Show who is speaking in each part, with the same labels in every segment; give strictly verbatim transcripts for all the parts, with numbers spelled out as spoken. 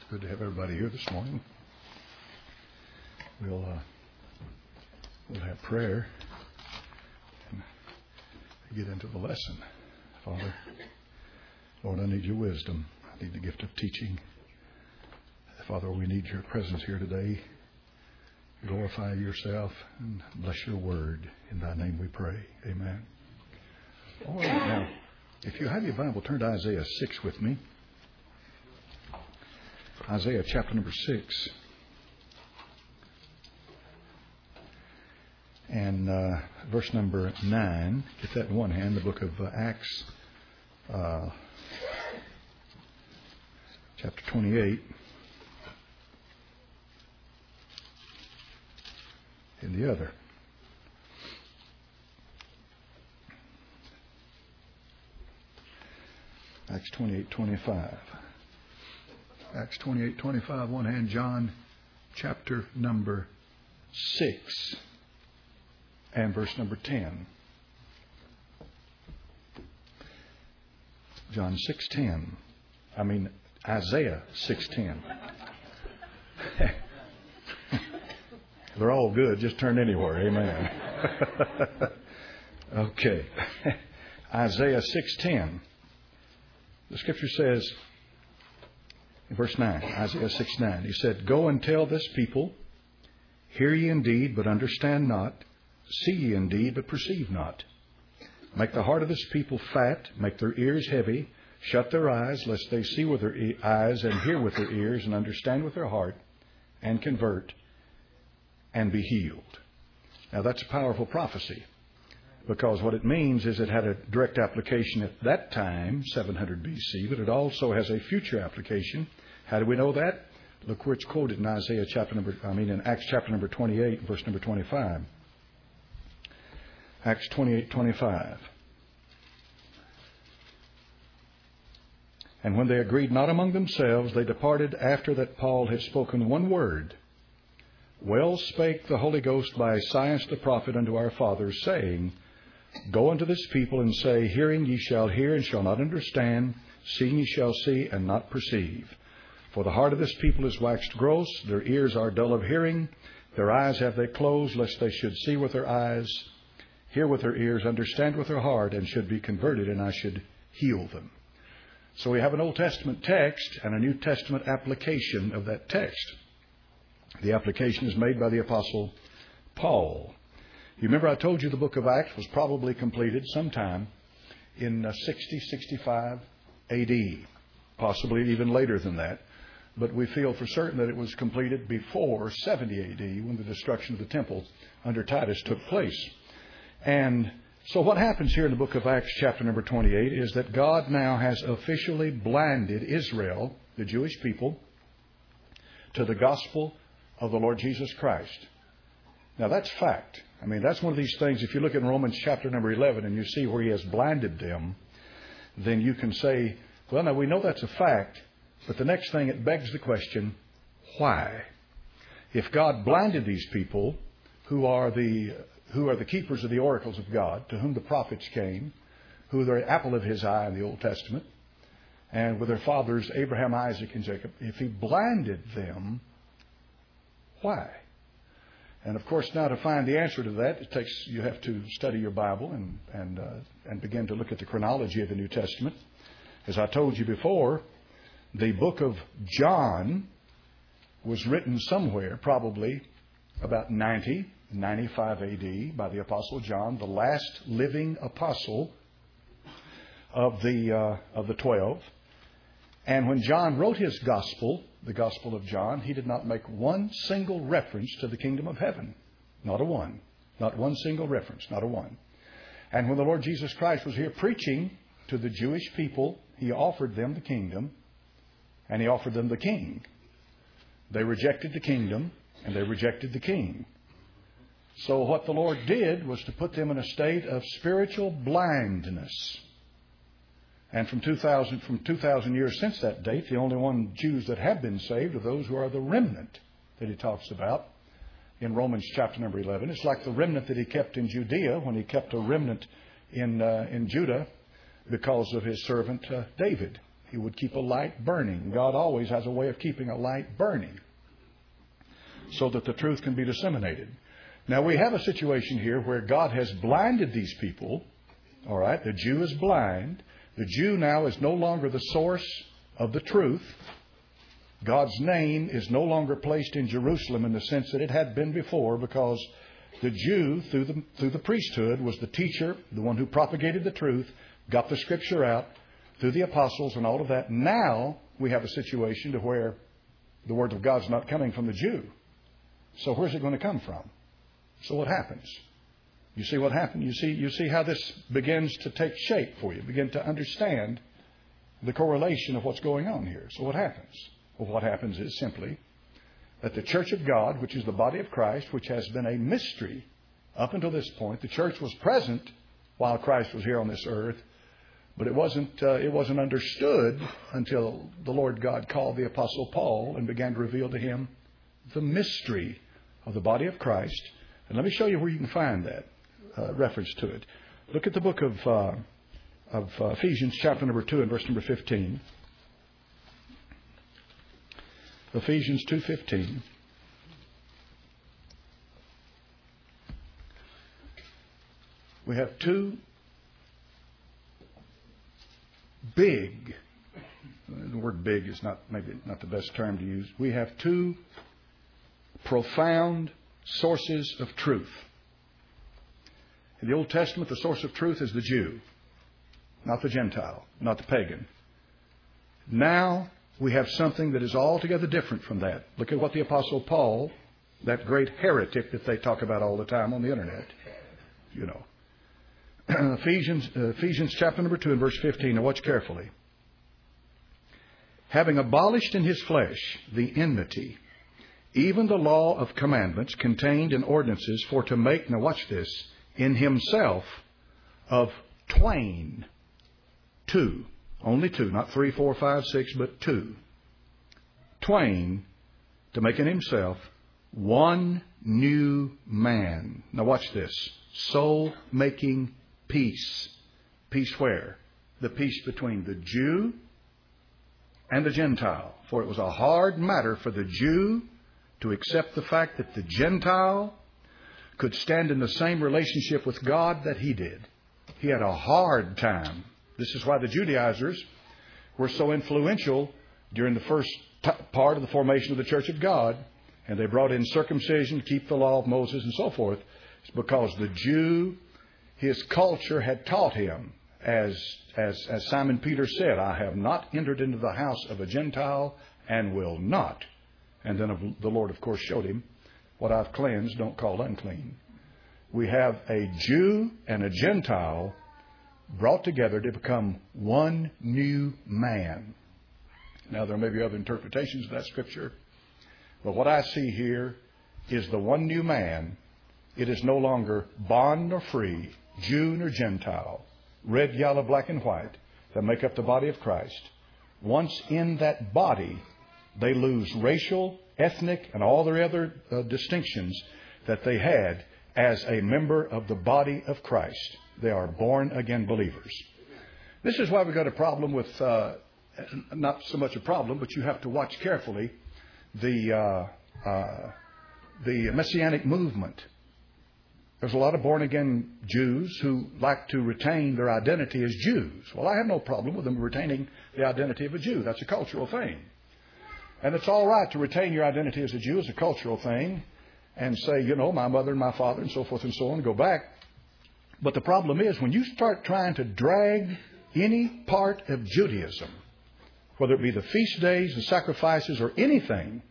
Speaker 1: Good to have everybody here this morning. We'll uh, we'll have prayer and get into the lesson. Father, Lord, I need your wisdom. I need the gift of teaching. Father, we need your presence here today. Glorify yourself and bless your word. In thy name we pray. Amen. All right, now, if you have your Bible, turn to Isaiah six with me. Isaiah chapter number six. And uh, verse number nine. Get that in one hand, the book of uh, Acts, uh, chapter twenty-eight. In the other. Acts twenty-eight twenty-five. Acts twenty-eight twenty-five, one hand, John chapter number six and verse number ten. John six ten. I mean Isaiah six ten. They're all good. Just turn anywhere. Amen. Okay. Isaiah six ten. The scripture says, in verse nine, Isaiah six nine, he said, "Go and tell this people, hear ye indeed, but understand not. See ye indeed, but perceive not. Make the heart of this people fat, make their ears heavy, shut their eyes, lest they see with their e- eyes and hear with their ears and understand with their heart and convert and be healed." Now that's a powerful prophecy, because what it means is it had a direct application at that time, seven hundred B C, but it also has a future application. How do we know that? Look where it's quoted in Isaiah chapter number, I mean in Acts chapter number twenty-eight, verse number twenty-five. Acts twenty-eight twenty-five. "And when they agreed not among themselves, they departed after that Paul had spoken one word. Well spake the Holy Ghost by Esaias the prophet unto our fathers, saying, Go unto this people and say, Hearing ye shall hear and shall not understand, seeing ye shall see and not perceive. For the heart of this people is waxed gross, their ears are dull of hearing, their eyes have they closed, lest they should see with their eyes, hear with their ears, understand with their heart, and should be converted, and I should heal them." So we have an Old Testament text and a New Testament application of that text. The application is made by the Apostle Paul. You remember I told you the book of Acts was probably completed sometime in sixty, sixty-five A D, possibly even later than that. But we feel for certain that it was completed before seventy A D, when the destruction of the temple under Titus took place. And so what happens here in the book of Acts chapter number twenty-eight is that God now has officially blinded Israel, the Jewish people, to the gospel of the Lord Jesus Christ. Now that's fact. I mean, that's one of these things, if you look at Romans chapter number eleven and you see where he has blinded them, then you can say, well, now we know that's a fact, but the next thing, it begs the question, why? If God blinded these people, who are the who are the keepers of the oracles of God, to whom the prophets came, who are the apple of his eye in the Old Testament, and with their fathers Abraham, Isaac, and Jacob, if he blinded them, why? And of course, now to find the answer to that, it takes you have to study your Bible and and uh, and begin to look at the chronology of the New Testament. As I told you before, the book of John was written somewhere, probably about ninety, ninety-five A D, by the Apostle John, the last living apostle of the uh, of the twelve. And when John wrote his gospel, the Gospel of John, he did not make one single reference to the kingdom of heaven. Not a one. Not one single reference. Not a one. And when the Lord Jesus Christ was here preaching to the Jewish people, he offered them the kingdom, and he offered them the king. They rejected the kingdom, and they rejected the king. So what the Lord did was to put them in a state of spiritual blindness. And from two thousand, from two thousand years since that date, the only one Jews that have been saved are those who are the remnant that he talks about in Romans chapter number eleven. It's like the remnant that he kept in Judea when he kept a remnant in uh, in Judah because of his servant uh, David He would keep a light burning. God always has a way of keeping a light burning so that the truth can be disseminated. Now, we have a situation here where God has blinded these people. All right, the Jew is blind. The Jew now is no longer the source of the truth. God's name is no longer placed in Jerusalem in the sense that it had been before, because the Jew, through the, through the priesthood, was the teacher, the one who propagated the truth, got the Scripture out through the apostles and all of that. Now we have a situation to where the Word of God's not coming from the Jew. So where's it going to come from? So what happens? You see what happened? You see, you see how this begins to take shape for you. Begin to understand the correlation of what's going on here. So what happens? Well, what happens is simply that the church of God, which is the body of Christ, which has been a mystery up until this point. The church was present while Christ was here on this earth, but it wasn't uh, it wasn't understood until the Lord God called the Apostle Paul and began to reveal to him the mystery of the body of Christ. And let me show you where you can find that uh, reference to it. Look at the book of uh, of uh, Ephesians, chapter number two, and verse number fifteen. Ephesians two fifteen. We have two big, the word big is not maybe not the best term to use. We have two profound sources of truth. In the Old Testament, the source of truth is the Jew, not the Gentile, not the pagan. Now we have something that is altogether different from that. Look at what the Apostle Paul, that great heretic that they talk about all the time on the internet, you know. Ephesians, uh, Ephesians chapter number two and verse fifteen. Now watch carefully. Having abolished in his flesh the enmity, even the law of commandments contained in ordinances, for to make, now watch this, in himself of twain, two, only two, not three, four, five, six, but two, twain, to make in himself one new man. Now watch this, so making peace. Peace where? The peace between the Jew and the Gentile. For it was a hard matter for the Jew to accept the fact that the Gentile could stand in the same relationship with God that he did. He had a hard time. This is why the Judaizers were so influential during the first t- part of the formation of the Church of God. And they brought in circumcision, keep the law of Moses and so forth. It's because the Jew, his culture had taught him, as, as, as Simon Peter said, I have not entered into the house of a Gentile and will not. And then the Lord, of course, showed him, what I've cleansed, don't call unclean. We have a Jew and a Gentile brought together to become one new man. Now, there may be other interpretations of that scripture, but what I see here is the one new man. It is no longer bond nor free, Jew nor Gentile, red, yellow, black, and white that make up the body of Christ. Once in that body, they lose racial, ethnic, and all their other uh, distinctions that they had as a member of the body of Christ. They are born again believers. This is why we've got a problem with, uh, not so much a problem, but you have to watch carefully the uh, uh, the Messianic movement. There's a lot of born-again Jews who like to retain their identity as Jews. Well, I have no problem with them retaining the identity of a Jew. That's a cultural thing. And it's all right to retain your identity as a Jew as a cultural thing and say, you know, my mother and my father and so forth and so on, and go back. But the problem is when you start trying to drag any part of Judaism, whether it be the feast days, the sacrifices, or anything,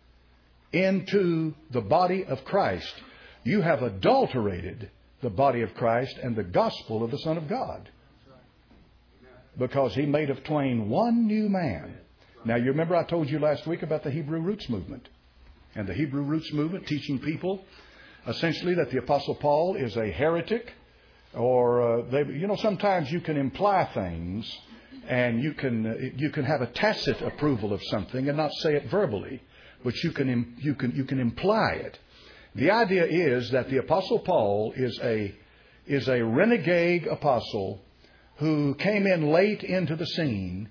Speaker 1: into the body of Christ, you have adulterated the body of Christ and the gospel of the Son of God. Because he made of twain one new man. Now, you remember I told you last week about the Hebrew Roots movement. And the Hebrew Roots movement teaching people essentially that the Apostle Paul is a heretic. Or, uh, they, you know, sometimes you can imply things and you can uh, you can have a tacit approval of something and not say it verbally. But you can you can you can imply it. The idea is that the Apostle Paul is a is a renegade apostle who came in late into the scene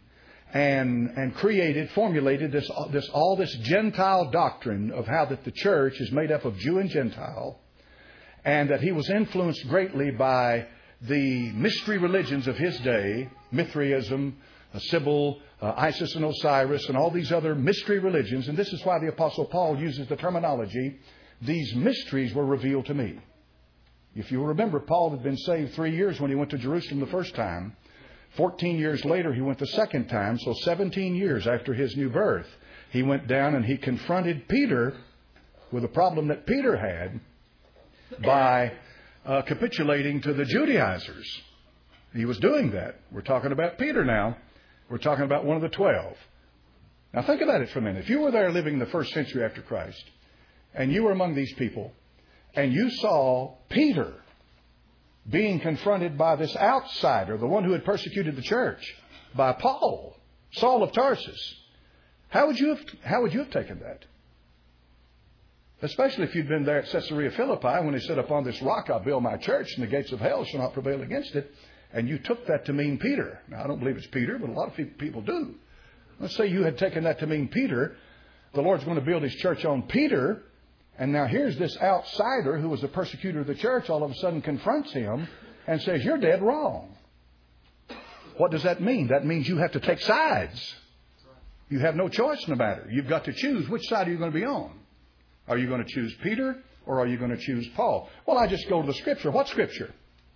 Speaker 1: and and created, formulated this this all this Gentile doctrine of how that the church is made up of Jew and Gentile, and that he was influenced greatly by the mystery religions of his day, Mithraism, uh, Sybil, uh, Isis and Osiris, and all these other mystery religions. And this is why the Apostle Paul uses the terminology, these mysteries were revealed to me. If you remember, Paul had been saved three years when he went to Jerusalem the first time. Fourteen years later, he went the second time. So seventeen years after his new birth, he went down and he confronted Peter with a problem that Peter had by uh, capitulating to the Judaizers. He was doing that. We're talking about Peter now. We're talking about one of the twelve. Now think about it for a minute. If you were there living in the first century after Christ, and you were among these people, and you saw Peter being confronted by this outsider, the one who had persecuted the church, by Paul, Saul of Tarsus, how would you have, how would you have taken that? Especially if you'd been there at Caesarea Philippi when he said, upon this rock I'll build my church, and the gates of hell shall not prevail against it. And you took that to mean Peter. Now, I don't believe it's Peter, but a lot of people do. Let's say you had taken that to mean Peter. The Lord's going to build His church on Peter. And now here's this outsider who was a persecutor of the church all of a sudden confronts him and says, you're dead wrong. What does that mean? That means you have to take sides. You have no choice in the matter. You've got to choose which side are you going to be on. Are you going to choose Peter or are you going to choose Paul? Well, I just go to the Scripture. What Scripture?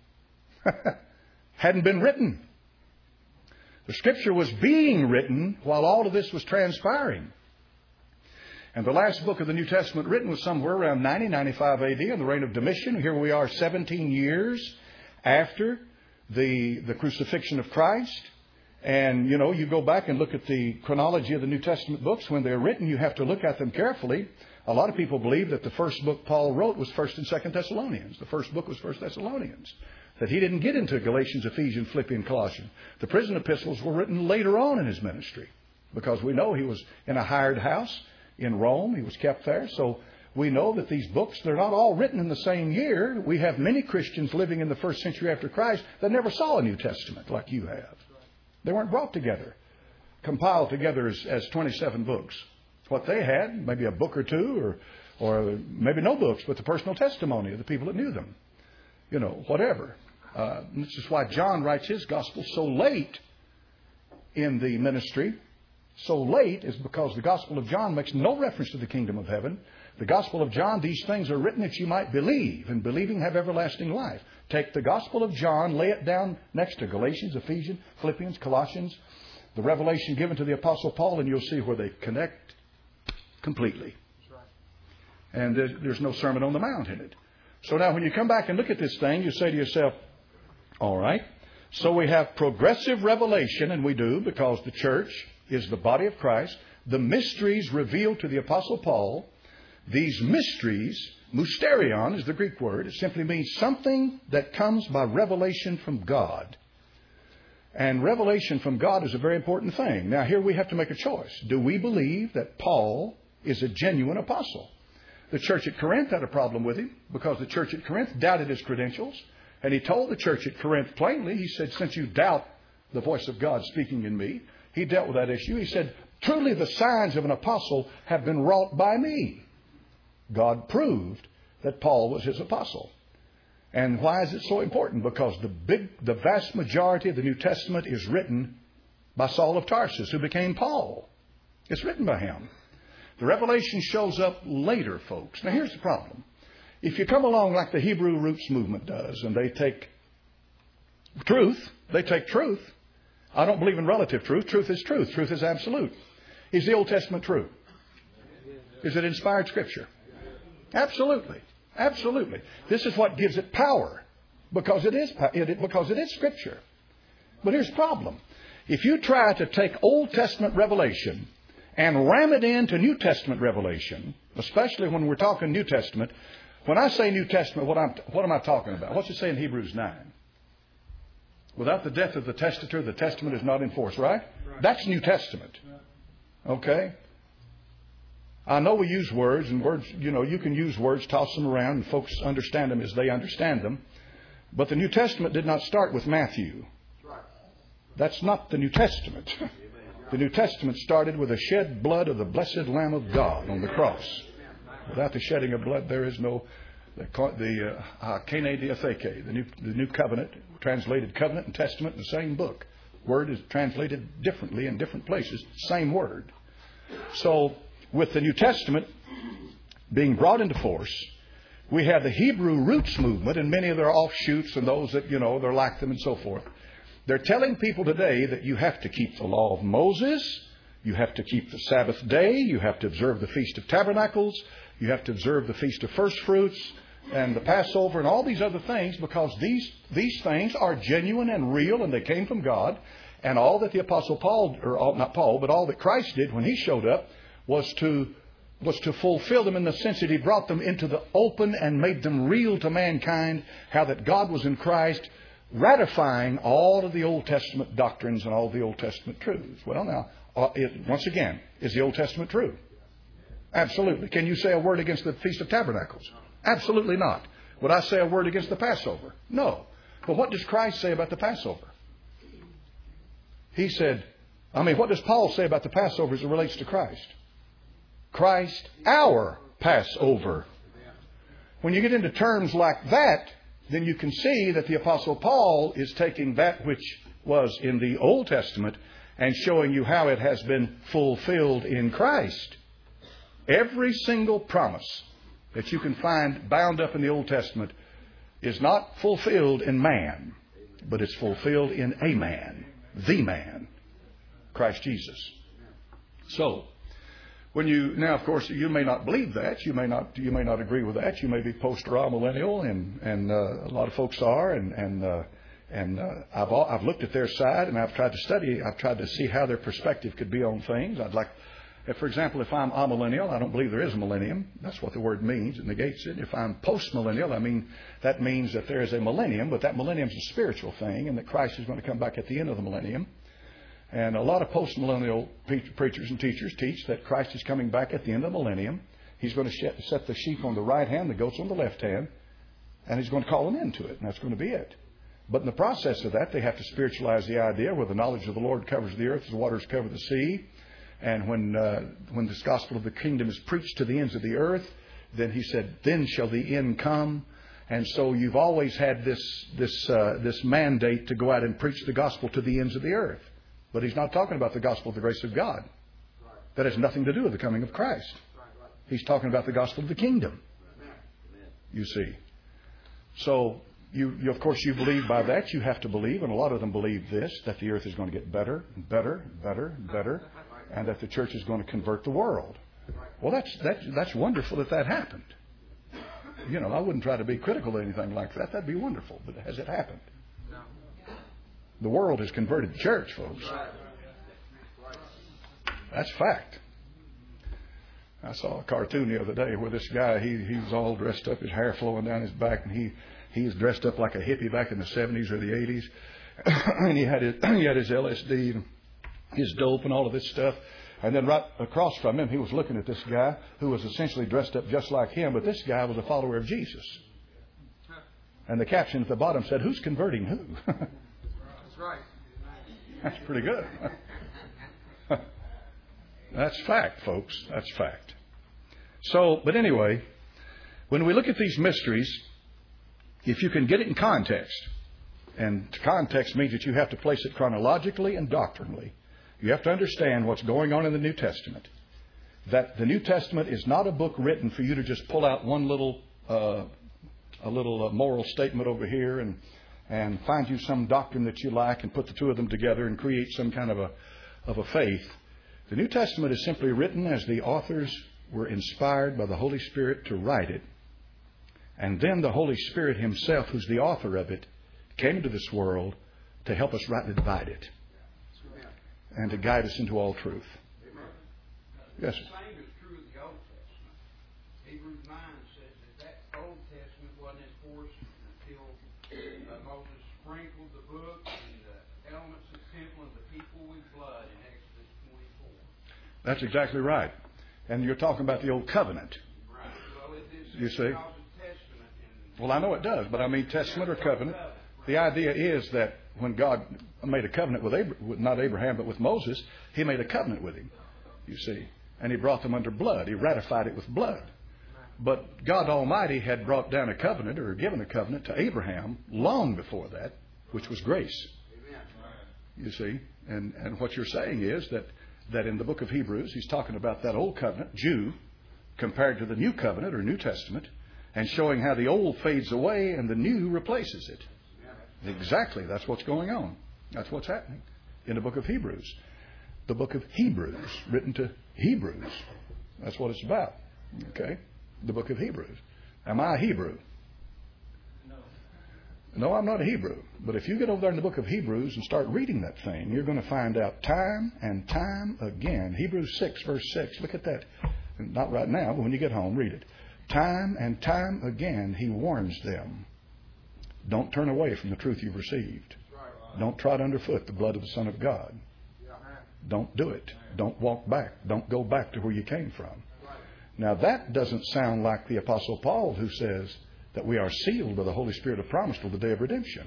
Speaker 1: Hadn't been written. The Scripture was being written while all of this was transpiring. And the last book of the New Testament written was somewhere around ninety, ninety-five A D in the reign of Domitian. Here we are seventeen years after the, the crucifixion of Christ. And, you know, you go back and look at the chronology of the New Testament books. When they're written, you have to look at them carefully. A lot of people believe that the first book Paul wrote was First and Second Thessalonians. The first book was First Thessalonians. That he didn't get into Galatians, Ephesians, Philippians, Colossians. The prison epistles were written later on in his ministry, because we know he was in a hired house in Rome. He was kept there. So we know that these books, they're not all written in the same year. We have many Christians living in the first century after Christ that never saw a New Testament like you have. They weren't brought together, compiled together as, as twenty-seven books. What they had, maybe a book or two, or or maybe no books, but the personal testimony of the people that knew them. You know, whatever. Uh, this is why John writes his gospel so late in the ministry. So late is because the Gospel of John makes no reference to the kingdom of heaven. The Gospel of John, these things are written that you might believe, and believing have everlasting life. Take the Gospel of John, lay it down next to Galatians, Ephesians, Philippians, Colossians, the revelation given to the Apostle Paul, and you'll see where they connect completely. And there's, there's no Sermon on the Mount in it. So now when you come back and look at this thing, you say to yourself, all right, so we have progressive revelation, and we do, because the church is the body of Christ. The mysteries revealed to the Apostle Paul, these mysteries, mysterion is the Greek word. It simply means something that comes by revelation from God. And revelation from God is a very important thing. Now here we have to make a choice. Do we believe that Paul is a genuine apostle? The church at Corinth had a problem with him, because the church at Corinth doubted his credentials. And he told the church at Corinth plainly, he said, since you doubt the voice of God speaking in me, he dealt with that issue. He said, truly the signs of an apostle have been wrought by me. God proved that Paul was his apostle. And why is it so important? Because the big, the vast majority of the New Testament is written by Saul of Tarsus, who became Paul. It's written by him. The revelation shows up later, folks. Now here's the problem. If you come along like the Hebrew Roots movement does, and they take truth, they take truth. I don't believe in relative truth. Truth is truth. Truth is absolute. Is the Old Testament true? Is it inspired Scripture? Absolutely. Absolutely. This is what gives it power, because it is, because it is Scripture. But here's the problem. If you try to take Old Testament revelation and ram it into New Testament revelation, especially when we're talking New Testament, when I say New Testament, what, I'm, what am I talking about? What's it say in Hebrews nine? Without the death of the testator, the testament is not in force, right? right? That's New Testament. Okay? I know we use words, and words, you know, you can use words, toss them around, and folks understand them as they understand them. But the New Testament did not start with Matthew. That's not the New Testament. The New Testament started with the shed blood of the blessed Lamb of God on the cross. Without the shedding of blood, there is no the the uh, Kene Diatheke, the new the new covenant, translated covenant and testament in the same book. Word is translated differently in different places, same word. So, with the New Testament being brought into force, we have the Hebrew roots movement and many of their offshoots and those that, you know, they're like them and so forth. They're telling people today that you have to keep the law of Moses, you have to keep the Sabbath day, you have to observe the Feast of Tabernacles, you have to observe the Feast of First Fruits and the Passover and all these other things, because these these things are genuine and real and they came from God. And all that the Apostle Paul, or all, not Paul, but all that Christ did when He showed up was to was to fulfill them in the sense that He brought them into the open and made them real to mankind, how that God was in Christ, ratifying all of the Old Testament doctrines and all the Old Testament truths. Well, now, uh, it, once again, is the Old Testament true? Absolutely. Can you say a word against the Feast of Tabernacles? Absolutely not. Would I say a word against the Passover? No. But what does Christ say about the Passover? He said, I mean, what does Paul say about the Passover as it relates to Christ? Christ, our Passover. When you get into terms like that, then you can see that the Apostle Paul is taking that which was in the Old Testament and showing you how it has been fulfilled in Christ. Every single promise that you can find bound up in the Old Testament is not fulfilled in man, but it's fulfilled in a man, the man, Christ Jesus. So, when you now, of course, you may not believe that, you may not, you may not agree with that. You may be post-millennial, and and uh, a lot of folks are, and and uh, and uh, I've all, I've looked at their side, and I've tried to study. I've tried to see how their perspective could be on things. I'd like. If, for example, if I'm amillennial, I don't believe there is a millennium. That's what the word means. It negates it. If I'm postmillennial, I mean, that means that there is a millennium, but that millennium is a spiritual thing and that Christ is going to come back at the end of the millennium. And a lot of postmillennial preachers and teachers teach that Christ is coming back at the end of the millennium. He's going to set the sheep on the right hand, the goats on the left hand, and He's going to call them into it, and that's going to be it. But in the process of that, they have to spiritualize the idea where the knowledge of the Lord covers the earth as the waters cover the sea. And when uh, when this gospel of the kingdom is preached to the ends of the earth, then He said, then shall the end come. And so you've always had this this uh, this mandate to go out and preach the gospel to the ends of the earth. But He's not talking about the gospel of the grace of God. That has nothing to do with the coming of Christ. He's talking about the gospel of the kingdom. You see. So, you, you of course, you believe by that. You have to believe, and a lot of them believe this, that the earth is going to get better and better and better and better, and that the church is going to convert the world. Well, that's that, that's wonderful that that happened. You know, I wouldn't try to be critical of anything like that. That'd be wonderful. But has it happened? The world has converted the church, folks. That's fact. I saw a cartoon the other day where this guy, he he was all dressed up, his hair flowing down his back, and he he was dressed up like a hippie back in the seventies or the eighties. And he had his he had his L S D and his dope and all of this stuff. And then right across from him, he was looking at this guy who was essentially dressed up just like him, but this guy was a follower of Jesus. And the caption at the bottom said, "Who's converting who?" That's right. That's pretty good. That's fact, folks. That's fact. So, but anyway, when we look at these mysteries, if you can get it in context, and context means that you have to place it chronologically and doctrinally. You have to understand what's going on in the New Testament. That the New Testament is not a book written for you to just pull out one little, uh, a little uh, moral statement over here and and find you some doctrine that you like and put the two of them together and create some kind of a of a faith. The New Testament is simply written as the authors were inspired by the Holy Spirit to write it. And then the Holy Spirit Himself, who's the author of it, came into this world to help us rightly divide it and to guide us into all truth. Yes, sir.
Speaker 2: The same is true of the Old Testament. Hebrews nine says that that Old Testament wasn't enforced until uh, Moses sprinkled the book and the elements of the temple and the people with blood in Exodus twenty-four.
Speaker 1: That's exactly right. And you're talking about the Old Covenant.
Speaker 2: Right. Well, it is.
Speaker 1: You see?
Speaker 2: Testament and
Speaker 1: well, I know it does, but I mean Testament or Covenant. The idea is that when God made a covenant with, Abraham, with not Abraham, but with Moses, He made a covenant with him, you see. And He brought them under blood. He ratified it with blood. But God Almighty had brought down a covenant or given a covenant to Abraham long before that, which was grace. You see. And, and what you're saying is that, that in the book of Hebrews, He's talking about that old covenant, Jew, compared to the new covenant or New Testament, and showing how the old fades away and the new replaces it. Exactly. That's what's going on. That's what's happening in the book of Hebrews. The book of Hebrews, written to Hebrews. That's what it's about. Okay? The book of Hebrews. Am I a Hebrew? No. No, I'm not a Hebrew. But if you get over there in the book of Hebrews and start reading that thing, you're going to find out time and time again. Hebrews six, verse six. Look at that. Not right now, but when you get home, read it. Time and time again, He warns them. Don't turn away from the truth you've received. Don't trot underfoot the blood of the Son of God. Don't do it. Don't walk back. Don't go back to where you came from. Now that doesn't sound like the Apostle Paul, who says that we are sealed by the Holy Spirit of promise till the day of redemption.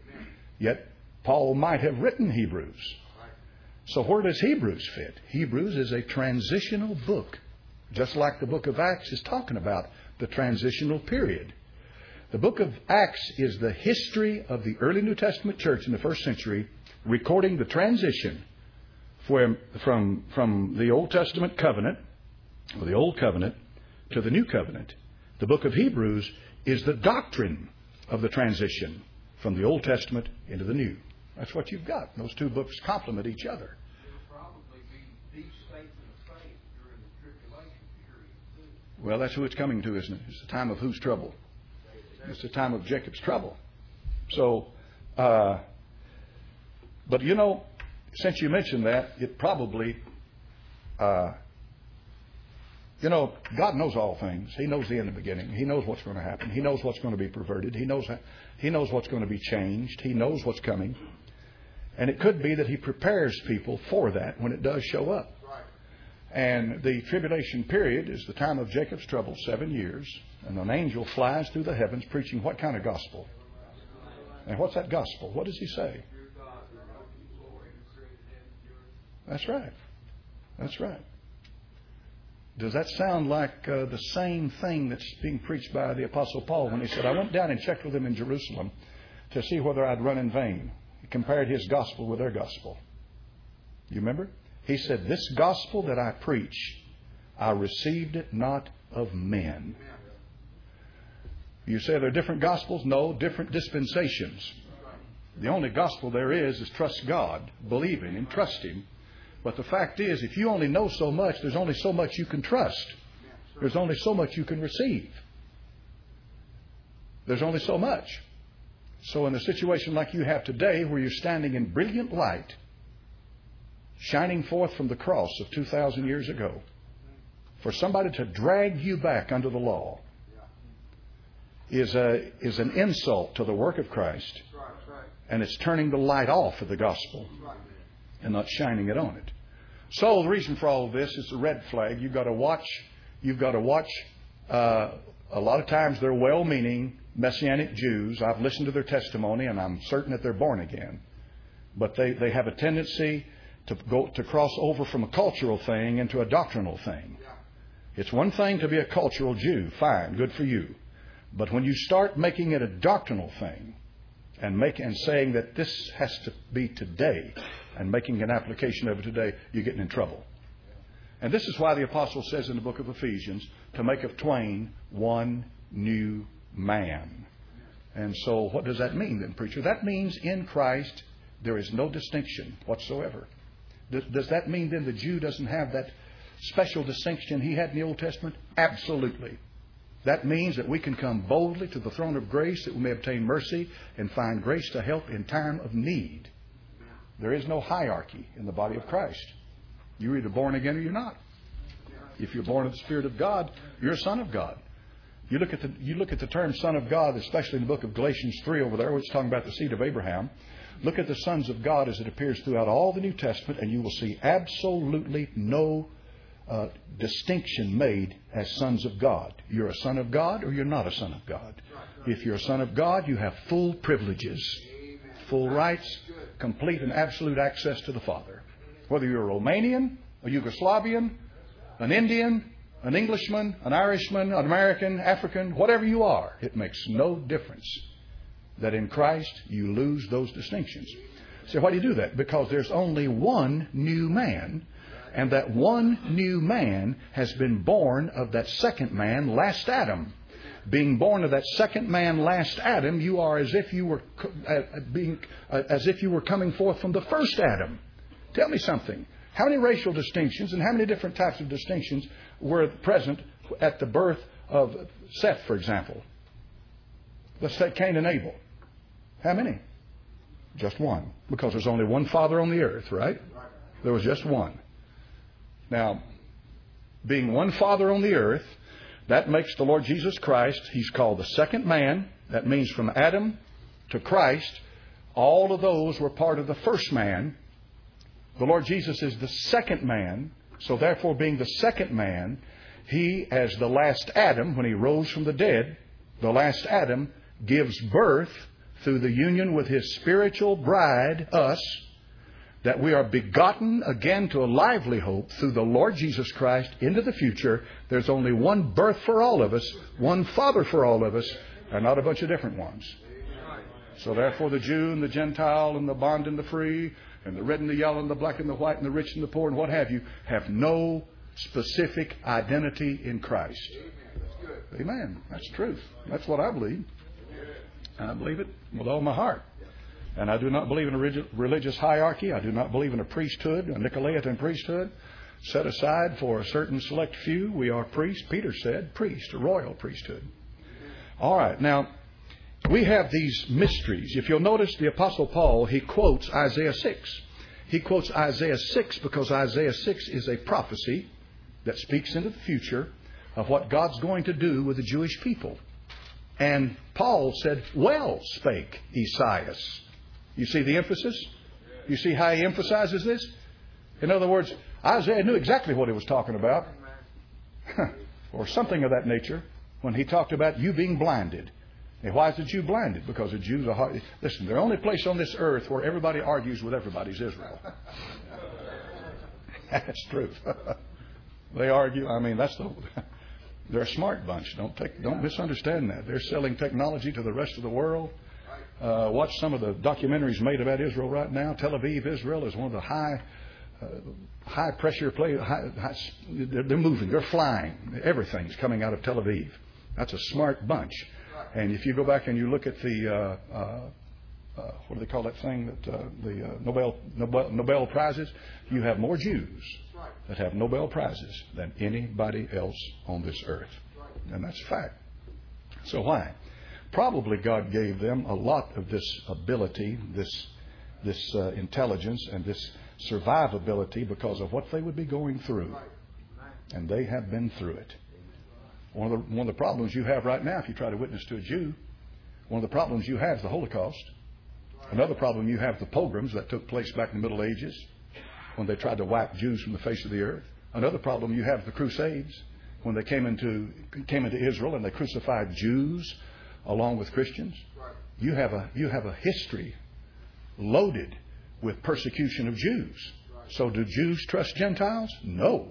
Speaker 1: Yet Paul might have written Hebrews. So where does Hebrews fit? Hebrews is a transitional book, just like the book of Acts is talking about the transitional period. The book of Acts is the history of the early New Testament church in the first century, recording the transition from, from, from the Old Testament covenant, or the Old Covenant, to the New Covenant. The book of Hebrews is the doctrine of the transition from the Old Testament into the New. That's what you've got. Those two books complement each other.
Speaker 2: It'll probably be the statement of faith during the tribulation period, too.
Speaker 1: Well, that's who it's coming to, isn't it? It's the time of whose trouble? It's the time of Jacob's trouble. So, uh, but you know, since you mentioned that, it probably, uh, you know, God knows all things. He knows the end and beginning. He knows what's going to happen. He knows what's going to be perverted. He knows, he knows what's going to be changed. He knows what's coming. And it could be that He prepares people for that when it does show up. And the tribulation period is the time of Jacob's trouble, seven years. And an angel flies through the heavens preaching what kind of gospel? And what's that gospel? What does he say? That's right. That's right. Does that sound like uh, the same thing that's being preached by the Apostle Paul when he said, I went down and checked with them in Jerusalem to see whether I'd run in vain? He compared his gospel with their gospel. You remember? He said, this gospel that I preach, I received it not of men. You say there are different gospels? No, different dispensations. The only gospel there is is trust God, believe in Him, trust Him. But the fact is, if you only know so much, there's only so much you can trust. There's only so much you can receive. There's only so much. So in a situation like you have today, where you're standing in brilliant light, shining forth from the cross of two thousand years ago, for somebody to drag you back under the law is a is an insult to the work of Christ, and it's turning the light off of the gospel and not shining it on it. So the reason for all of this is a red flag. You've got to watch. You've got to watch. Uh, a lot of times they're well-meaning Messianic Jews. I've listened to their testimony, and I'm certain that they're born again. But they, they have a tendency to go to cross over from a cultural thing into a doctrinal thing. It's one thing to be a cultural Jew. Fine, good for you. But when you start making it a doctrinal thing, and make and saying that this has to be today, and making an application of it today, you're getting in trouble. And this is why the apostle says in the book of Ephesians, to make of twain one new man. And so what does that mean then, preacher? That means in Christ there is no distinction whatsoever. Does, does that mean then the Jew doesn't have that special distinction he had in the Old Testament? Absolutely. That means that we can come boldly to the throne of grace that we may obtain mercy and find grace to help in time of need. There is no hierarchy in the body of Christ. You're either born again or you're not. If you're born of the Spirit of God, you're a son of God. You look at the you look at the term son of God, especially in the book of Galatians three over there, which is talking about the seed of Abraham. Look at the sons of God as it appears throughout all the New Testament, and you will see absolutely no uh, distinction made as sons of God. You're a son of God or you're not a son of God. If you're a son of God, you have full privileges, full rights, complete and absolute access to the Father. Whether you're a Romanian, a Yugoslavian, an Indian, an Englishman, an Irishman, an American, African, whatever you are, it makes no difference that in Christ you lose those distinctions. So why do you do that? Because there's only one new man, and that one new man has been born of that second man, last Adam. Being born of that second man, last Adam, you are as if you were uh, being uh, as if you were coming forth from the first Adam. Tell me something. How many racial distinctions and how many different types of distinctions were present at the birth of Seth, for example? Let's take Cain and Abel. How many? Just one. Because there's only one father on the earth, right? There was just one. Now, being one father on the earth, that makes the Lord Jesus Christ, He's called the second man. That means from Adam to Christ, all of those were part of the first man. The Lord Jesus is the second man. So therefore, being the second man, He, as the last Adam, when He rose from the dead, the last Adam gives birth through the union with His spiritual bride, us, that we are begotten again to a lively hope through the Lord Jesus Christ into the future. There's only one birth for all of us, one Father for all of us, and not a bunch of different ones. So therefore the Jew and the Gentile and the bond and the free and the red and the yellow and the black and the white and the rich and the poor and what have you have no specific identity in Christ. Amen. That's truth. That's what I believe. And I believe it with all my heart. And I do not believe in a religious hierarchy. I do not believe in a priesthood, a Nicolaitan priesthood, set aside for a certain select few. We are priests. Peter said, priest, a royal priesthood. All right. Now, we have these mysteries. If you'll notice, the Apostle Paul, he quotes Isaiah six. He quotes Isaiah six because Isaiah six is a prophecy that speaks into the future of what God's going to do with the Jewish people. And Paul said, well spake Esaias. You see the emphasis? You see how he emphasizes this? In other words, Isaiah knew exactly what he was talking about. Or something of that nature when he talked about you being blinded. And why is the Jew blinded? Because the Jews are hard. Listen, the only place on this earth where everybody argues with everybody is Israel. That's true. They argue. I mean, that's the... They're a smart bunch. Don't take, don't misunderstand that. They're selling technology to the rest of the world. Uh, watch some of the documentaries made about Israel right now. Tel Aviv, Israel, is one of the high, uh, high pressure places. High, high, they're, they're moving. They're flying. Everything's coming out of Tel Aviv. That's a smart bunch. And if you go back and you look at the uh, uh, uh, what do they call that thing? That uh, the uh, Nobel, Nobel Nobel prizes. You have more Jews that have Nobel prizes than anybody else on this earth, and that's a fact. So why? Probably God gave them a lot of this ability, this this uh, intelligence, and this survivability because of what they would be going through. And they have been through it. One of the, one of the problems you have right now, if you try to witness to a Jew, one of the problems you have is the Holocaust. Another problem you have, the pogroms that took place back in the Middle Ages when they tried to wipe Jews from the face of the earth. Another problem you have, the Crusades, when they came into came into Israel and they crucified Jews along with Christians. You have a you have a history loaded with persecution of Jews. So do Jews trust Gentiles? No.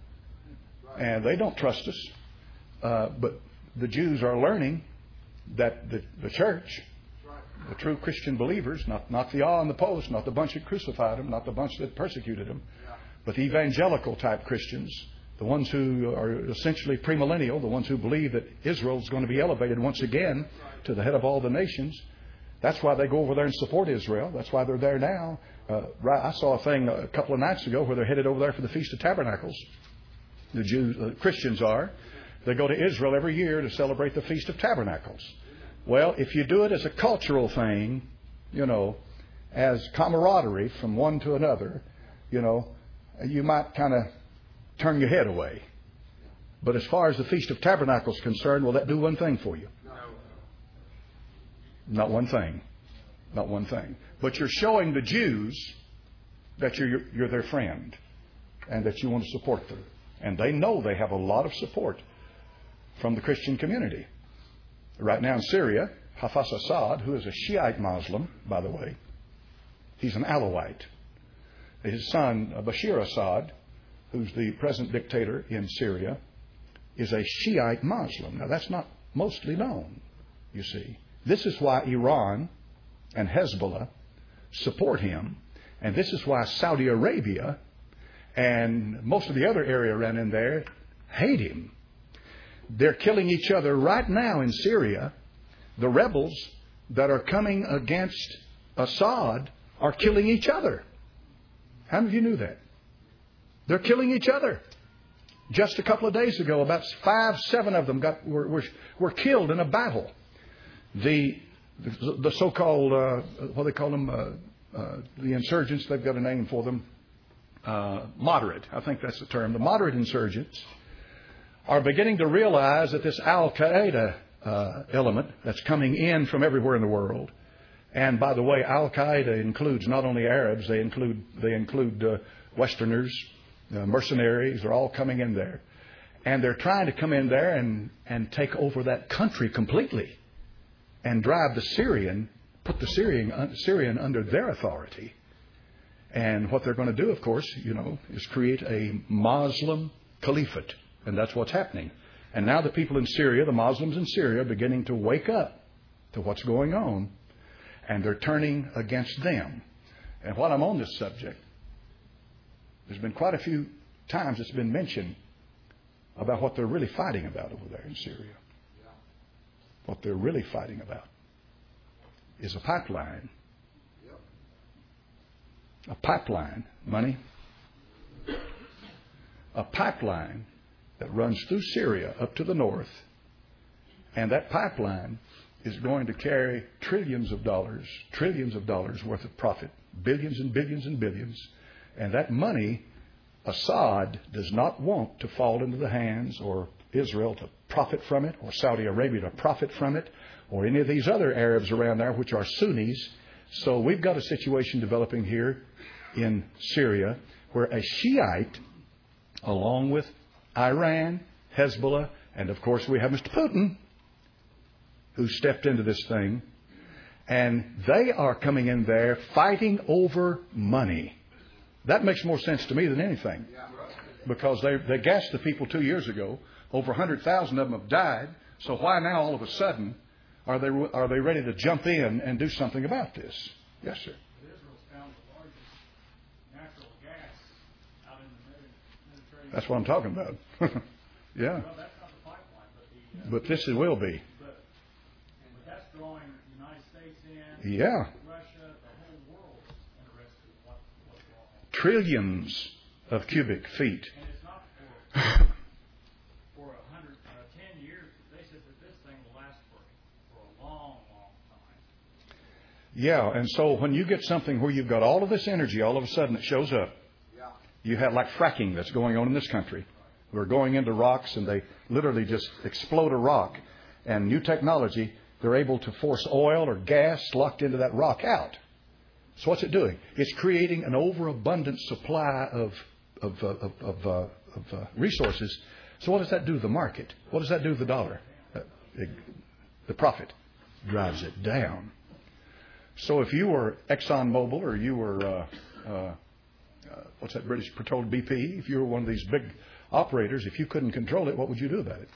Speaker 1: And they don't trust us. Uh, but the Jews are learning that the, the church, the true Christian believers, not, not the awe on the post, not the bunch that crucified them, not the bunch that persecuted them, but the evangelical type Christians, the ones who are essentially premillennial, the ones who believe that Israel is going to be elevated once again to the head of all the nations. That's why they go over there and support Israel. That's why they're there now. Uh, right, I saw a thing a couple of nights ago where they're headed over there for the Feast of Tabernacles. The Jews, the Christians are. They go to Israel every year to celebrate the Feast of Tabernacles. Well, if you do it as a cultural thing, you know, as camaraderie from one to another, you know, you might kind of turn your head away. But as far as the Feast of Tabernacles is concerned, will that do one thing for you? No. Not one thing. Not one thing. But you're showing the Jews that you're, you're their friend and that you want to support them. And they know they have a lot of support from the Christian community. right now in Syria, Hafez Assad, who is a Shiite Muslim, by the way, he's an Alawite. His son, Bashir Assad, who's the present dictator in Syria, is a Shiite Muslim. Now, that's not mostly known, you see. This is why Iran and Hezbollah support him, and this is why Saudi Arabia and most of the other area around in there hate him. They're killing each other right now in Syria. The rebels that are coming against Assad are killing each other. How many of you knew that? They're killing each other. Just a couple of days ago, about five, seven of them got were were, were killed in a battle. The the, the so-called uh, what do they call them, uh, uh, the insurgents. They've got a name for them. Uh, moderate, I think that's the term. The moderate insurgents are beginning to realize that this Al Qaeda uh, element that's coming in from everywhere in the world. And by the way, Al Qaeda includes not only Arabs; they include they include uh, Westerners. Uh, mercenaries are all coming in there. And they're trying to come in there and, and take over that country completely and drive the Syrian, put the Syrian, uh, Syrian under their authority. And what they're going to do, of course, you know, is create a Muslim caliphate. And that's what's happening. And now the people in Syria, the Muslims in Syria, are beginning to wake up to what's going on. And they're turning against them. And while I'm on this subject, there's been quite a few times it's been mentioned about what they're really fighting about over there in Syria. What they're really fighting about is a pipeline. A pipeline, money. A pipeline that runs through Syria up to the north. And that pipeline is going to carry trillions of dollars, trillions of dollars worth of profit. Billions and billions and billions. And that money, Assad does not want to fall into the hands, or Israel to profit from it, or Saudi Arabia to profit from it, or any of these other Arabs around there which are Sunnis. So we've got a situation developing here in Syria where a Shiite, along with Iran, Hezbollah, and of course we have Mister Putin, who stepped into this thing, and they are coming in there fighting over money. That makes more sense to me than anything. Because they, they gassed the people two years ago. Over one hundred thousand of them have died. So why now all of a sudden are they are they ready to jump in and do something about this? Yes, sir.
Speaker 3: Israel's found the largest natural gas out in the Mediterranean.
Speaker 1: That's what I'm talking about. Yeah.
Speaker 3: Well, that's not the pipeline, but the... Uh,
Speaker 1: but this will be.
Speaker 3: But, but that's drawing the United States in.
Speaker 1: Yeah. Trillions of cubic feet.
Speaker 3: And it's not for, for a hundred, uh, ten years. They said that this thing will last for, for a long, long time.
Speaker 1: Yeah, and so when you get something where you've got all of this energy, all of a sudden it shows up.
Speaker 2: Yeah.
Speaker 1: You have like fracking that's going on in this country. We're going into rocks and they literally just explode a rock. And new technology, they're able to force oil or gas locked into that rock out. So what's it doing? It's creating an overabundant supply of of uh, of, of, uh, of uh, resources. So what does that do to the market? What does that do to the dollar? Uh, it, the profit drives it down. So if you were ExxonMobil or you were uh, uh, uh, what's that British Petroleum B P? If you were one of these big operators, if you couldn't control it, what would you do about it?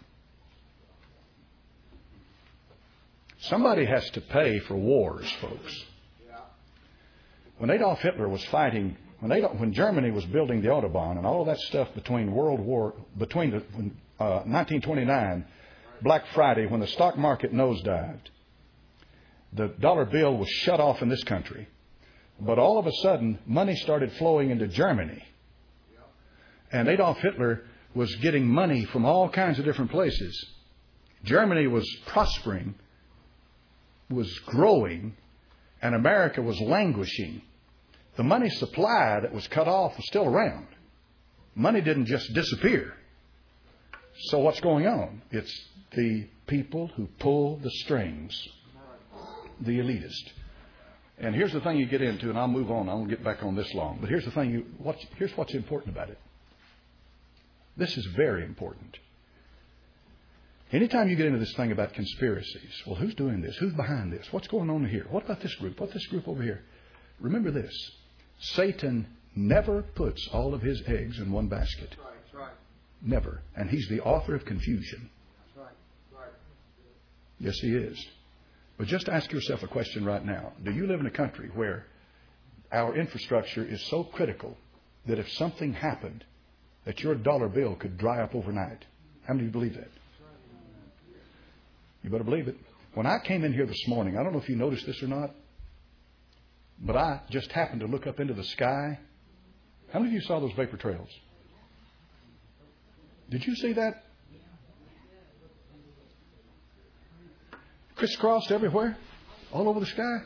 Speaker 1: Somebody has to pay for wars, folks. When Adolf Hitler was fighting, when Adolf, when Germany was building the Autobahn and all of that stuff between World War, between the, when, uh, nineteen twenty-nine, Black Friday, when the stock market nosedived, the dollar bill was shut off in this country. But all of a sudden, money started flowing into Germany. And Adolf Hitler was getting money from all kinds of different places. Germany was prospering, was growing, and America was languishing. The money supply that was cut off was still around. Money didn't just disappear. So what's going on? It's the people who pull the strings, the elitist. And here's the thing you get into, and I'll move on. I won't get back on this long. But here's the thing. You, what's, here's what's important about it. This is very important. Anytime you get into this thing about conspiracies, well, who's doing this? Who's behind this? What's going on here? What about this group? What's this group over here? Remember this. Satan never puts all of his eggs in one basket.
Speaker 2: That's right. That's right.
Speaker 1: Never. And he's the author of confusion.
Speaker 2: That's right. Right.
Speaker 1: Yes, he is. But just ask yourself a question right now. Do you live in a country where our infrastructure is so critical that if something happened, that your dollar bill could dry up overnight? How many of you believe that? You better believe it. When I came in here this morning, I don't know if you noticed this or not, but I just happened to look up into the sky. How many of you saw those vapor trails? Did you see that? Crisscrossed everywhere, all over the sky.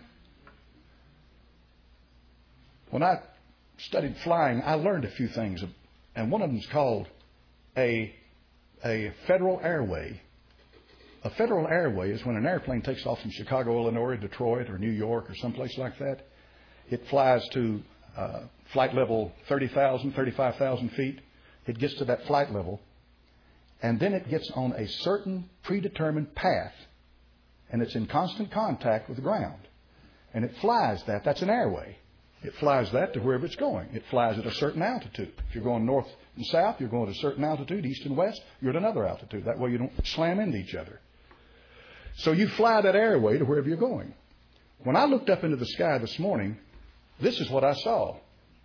Speaker 1: When I studied flying, I learned a few things, and one of them is called a a federal airway. A federal airway is when an airplane takes off from Chicago, Illinois, Detroit, or New York, or someplace like that. It flies to uh, flight level thirty thousand, thirty-five thousand feet. It gets to that flight level, and then it gets on a certain predetermined path, and it's in constant contact with the ground. And it flies that. That's an airway. It flies that to wherever it's going. It flies at a certain altitude. If you're going north and south, you're going at a certain altitude. East and west, you're at another altitude. That way you don't slam into each other. So you fly that airway to wherever you're going. When I looked up into the sky this morning, this is what I saw.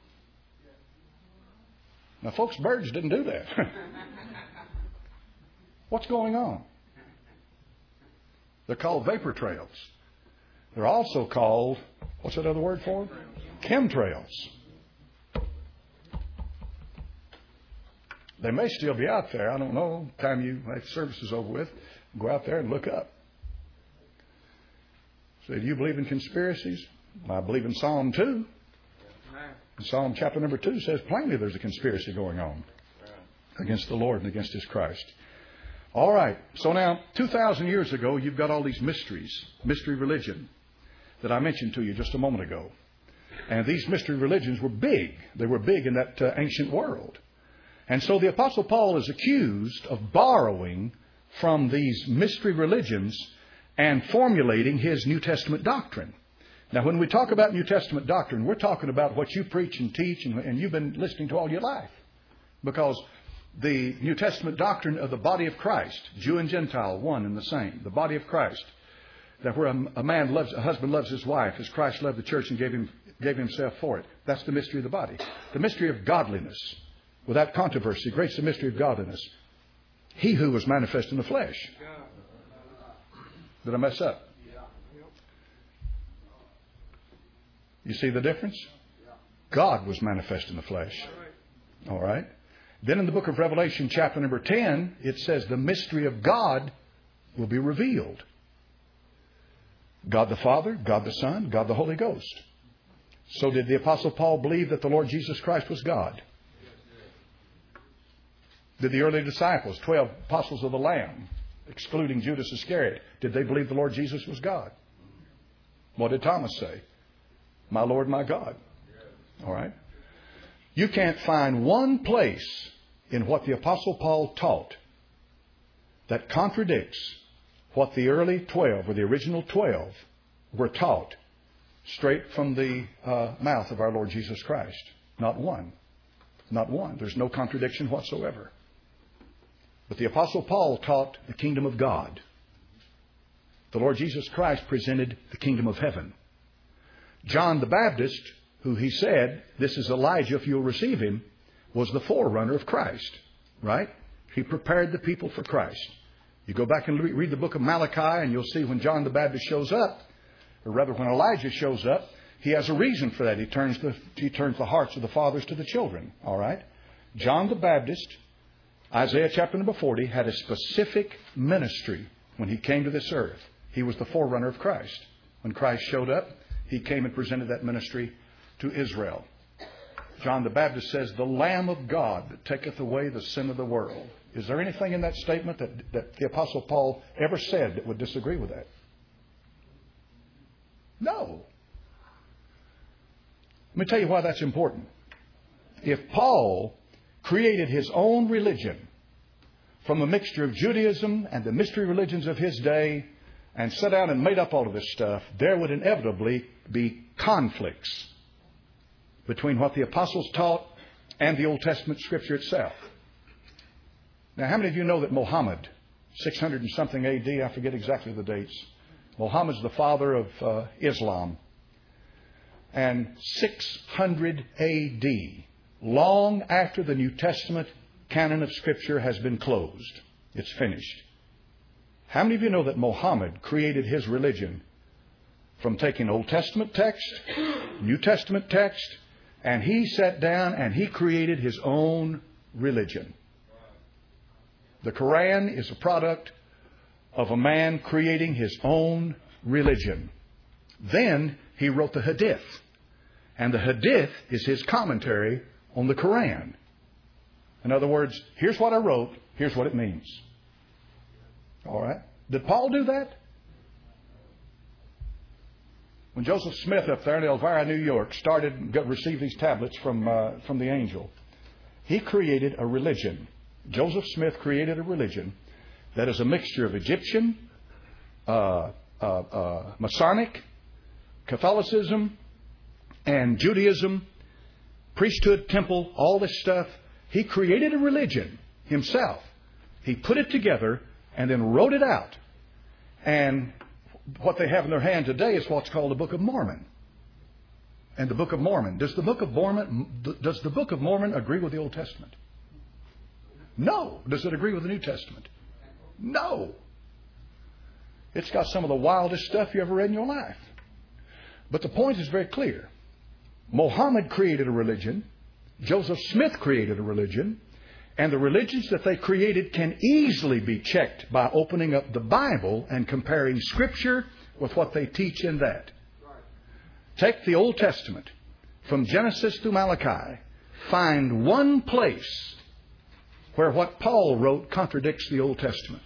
Speaker 1: Now, folks, birds didn't do that. What's going on? They're called vapor trails. They're also called, what's that other word for them? Chemtrails. They may still be out there. I don't know. By the time you have service is over with, go out there and look up. So do you believe in conspiracies? Well, I believe in Psalm two. In Psalm chapter number two says plainly there's a conspiracy going on against the Lord and against His Christ. All right. So now, two thousand years ago, you've got all these mysteries, mystery religion that I mentioned to you just a moment ago. And these mystery religions were big. They were big in that uh, ancient world. And so the Apostle Paul is accused of borrowing from these mystery religions and formulating his New Testament doctrine. Now, when we talk about New Testament doctrine, we're talking about what you preach and teach and, and you've been listening to all your life. Because the New Testament doctrine of the body of Christ, Jew and Gentile, one and the same. The body of Christ. That where a, a man loves, a husband loves his wife as Christ loved the church and gave him, gave himself for it. That's the mystery of the body. The mystery of godliness. Without controversy, great's the mystery of godliness. He who was manifest in the flesh. Did I mess up? You see the difference? God was manifest in the flesh. All right. Then in the book of Revelation, chapter number ten, it says the mystery of God will be revealed. God the Father, God the Son, God the Holy Ghost. So did the Apostle Paul believe that the Lord Jesus Christ was God? Did the early disciples, twelve apostles of the Lamb, excluding Judas Iscariot, did they believe the Lord Jesus was God? What did Thomas say? My Lord, my God. All right. You can't find one place in what the Apostle Paul taught that contradicts what the early twelve or the original twelve were taught straight from the uh, mouth of our Lord Jesus Christ. Not one. Not one. There's no contradiction whatsoever. But the Apostle Paul taught the kingdom of God. The Lord Jesus Christ presented the kingdom of heaven. John the Baptist, who he said, this is Elijah if you'll receive him, was the forerunner of Christ. Right? He prepared the people for Christ. You go back and read the book of Malachi and you'll see when John the Baptist shows up, or rather when Elijah shows up, he has a reason for that. He turns the, he turns the hearts of the fathers to the children. All right? John the Baptist, Isaiah chapter number forty, had a specific ministry when he came to this earth. He was the forerunner of Christ. When Christ showed up, he came and presented that ministry to Israel. John the Baptist says, the Lamb of God that taketh away the sin of the world. Is there anything in that statement that, that the Apostle Paul ever said that would disagree with that? No. Let me tell you why that's important. If Paul created his own religion from a mixture of Judaism and the mystery religions of his day and sat down and made up all of this stuff, there would inevitably be conflicts between what the apostles taught and the Old Testament Scripture itself. Now, how many of you know that Muhammad, six hundred and something A D, I forget exactly the dates, Muhammad's the father of uh, Islam. And six hundred A D, long after the New Testament canon of Scripture has been closed, it's finished. How many of you know that Muhammad created his religion from taking Old Testament text, New Testament text, and he sat down and he created his own religion? The Quran is a product of a man creating his own religion. Then he wrote the Hadith. And the Hadith is his commentary on the Quran. In other words, here's what I wrote, here's what it means. All right? Did Paul do that? When Joseph Smith up there in Elvira, New York, started got received these tablets from uh, from the angel, he created a religion. Joseph Smith created a religion that is a mixture of Egyptian, uh, uh, uh, Masonic, Catholicism, and Judaism, priesthood, temple, all this stuff. He created a religion himself. He put it together and then wrote it out. And what they have in their hand today is what's called the Book of Mormon. And the Book of Mormon. Does the Book of Mormon, does the Book of Mormon agree with the Old Testament? No. Does it agree with the New Testament? No. It's got some of the wildest stuff you ever read in your life. But the point is very clear. Muhammad created a religion. Joseph Smith created a religion. And the religions that they created can easily be checked by opening up the Bible and comparing Scripture with what they teach in that. Take the Old Testament from Genesis through Malachi. Find one place where what Paul wrote contradicts the Old Testament.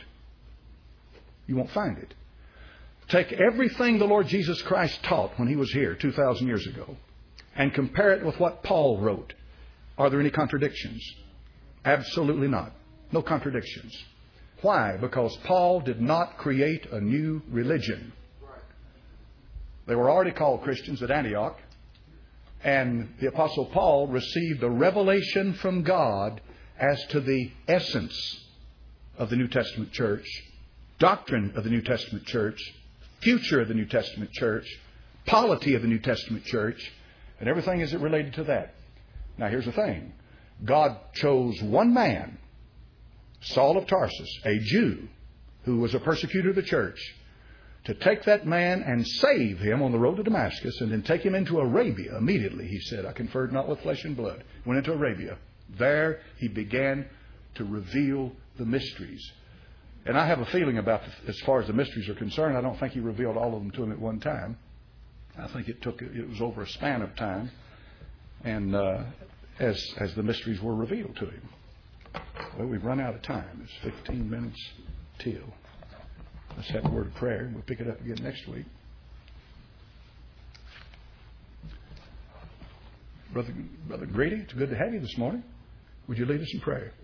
Speaker 1: You won't find it. Take everything the Lord Jesus Christ taught when He was here two thousand years ago and compare it with what Paul wrote. Are there any contradictions? Absolutely not. No contradictions. Why? Because Paul did not create a new religion. They were already called Christians at Antioch. And the Apostle Paul received a revelation from God as to the essence of the New Testament church, doctrine of the New Testament church, future of the New Testament church, polity of the New Testament church, and everything as it related to that. Now here's the thing. God chose one man, Saul of Tarsus, a Jew who was a persecutor of the church, to take that man and save him on the road to Damascus and then take him into Arabia immediately. He said, I conferred not with flesh and blood. Went into Arabia. There he began to reveal the mysteries. And I have a feeling about, as far as the mysteries are concerned, I don't think he revealed all of them to him at one time. I think it took, it was over a span of time. And uh, as as the mysteries were revealed to him. Well, we've run out of time. It's fifteen minutes till. Let's have a word of prayer. We'll pick it up again next week. Brother, Brother Grady, it's good to have you this morning. Would you lead us in prayer?